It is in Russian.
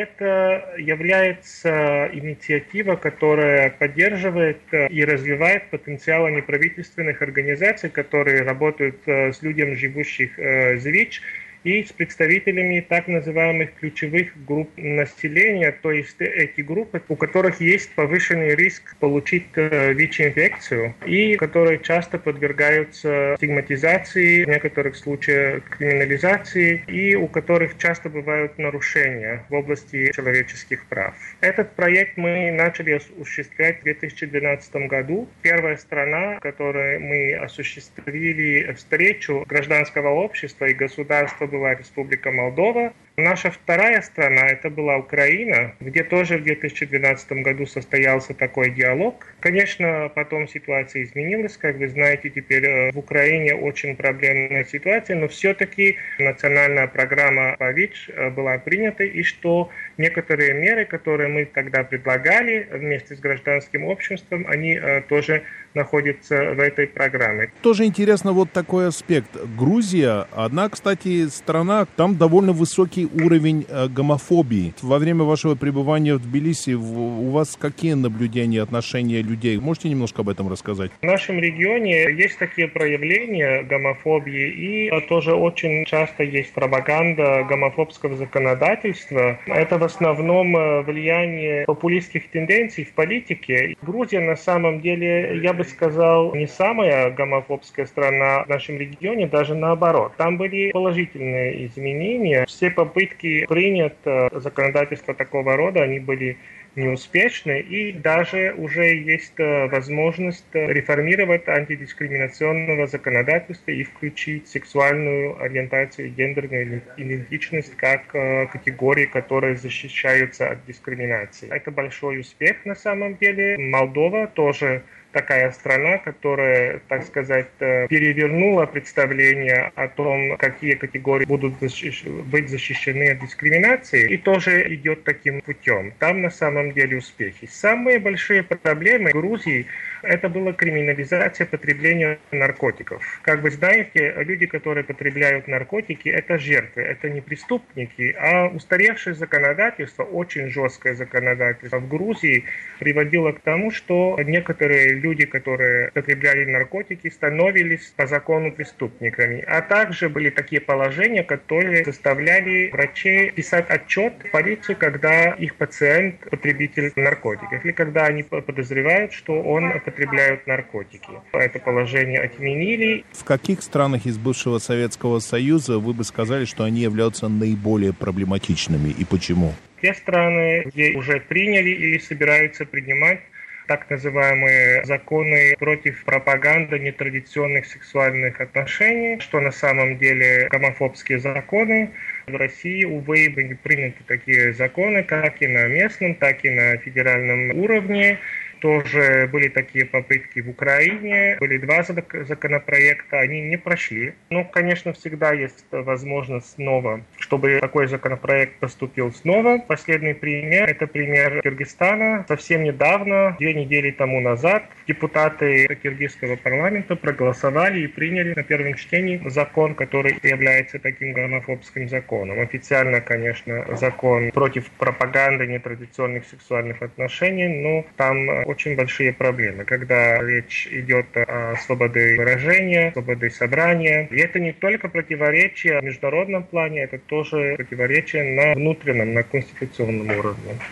это является инициатива, которая поддерживает и развивает потенциал неправительственных организаций, которые работают с людьми, живущих с ВИЧ, и с представителями так называемых ключевых групп населения, то есть эти группы, у которых есть повышенный риск получить ВИЧ-инфекцию и которые часто подвергаются стигматизации, в некоторых случаях криминализации и у которых часто бывают нарушения в области человеческих прав. Этот проект мы начали осуществлять в 2012 году. Первая страна, в которой мы осуществили встречу гражданского общества и государства, была Республика Молдова. Наша вторая страна, это была Украина, где тоже в 2012 году состоялся такой диалог. Конечно, потом ситуация изменилась, как вы знаете, теперь в Украине очень проблемная ситуация, но все-таки национальная программа по ВИЧ была принята, и что некоторые меры, которые мы тогда предлагали вместе с гражданским обществом, они тоже находятся в этой программе. Тоже интересно вот такой аспект. Грузия, одна, кстати, страна, там довольно высокий уровень гомофобии. Во время вашего пребывания в Тбилиси у вас какие наблюдения, отношения людей? Можете немножко об этом рассказать? В нашем регионе есть такие проявления гомофобии, и тоже очень часто есть пропаганда гомофобского законодательства. Это в основном влияние популистских тенденций в политике. Грузия на самом деле, я бы сказал, не самая гомофобская страна в нашем регионе, даже наоборот. Там были положительные изменения. Все попытки принять законодательство такого рода, они были неуспешны, и даже уже есть возможность реформировать антидискриминационного законодательства и включить сексуальную ориентацию и гендерную идентичность как категории, которые защищаются от дискриминации. Это большой успех на самом деле. Молдова тоже такая страна, которая, так сказать, перевернула представление о том, какие категории будут быть защищены от дискриминации, и тоже идет таким путем. Там на самом деле успехи. Самые большие проблемы в Грузии – это была криминализация потребления наркотиков. Как вы знаете, люди, которые потребляют наркотики, это жертвы, это не преступники, а устаревшее законодательство, очень жесткое законодательство в Грузии приводило к тому, что некоторые люди, которые потребляли наркотики, становились по закону преступниками. А также были такие положения, которые заставляли врачей писать отчет в полицию, когда их пациент потребитель наркотиков, или когда они подозревают, что он потребляет наркотики. Это положение отменили. В каких странах из бывшего Советского Союза вы бы сказали, что они являются наиболее проблематичными, и почему? Те страны, где уже приняли или собираются принимать так называемые законы против пропаганды нетрадиционных сексуальных отношений, что на самом деле гомофобские законы. В России, увы, были приняты такие законы, как и на местном, так и на федеральном уровне. Тоже были такие попытки в Украине, были два законопроекта, они не прошли. Но, конечно, всегда есть возможность снова, чтобы такой законопроект поступил снова. Последний пример – это пример Кыргызстана. Совсем недавно, 2 недели тому назад, депутаты киргизского парламента проголосовали и приняли на первом чтении закон, который является таким гомофобским законом. Официально, конечно, закон против пропаганды нетрадиционных сексуальных отношений, но там очень большие проблемы, когда речь идет о свободе выражения, свободе собрания. И это не только противоречие в международном плане, это тоже противоречие на внутреннем, на конституционном уровне.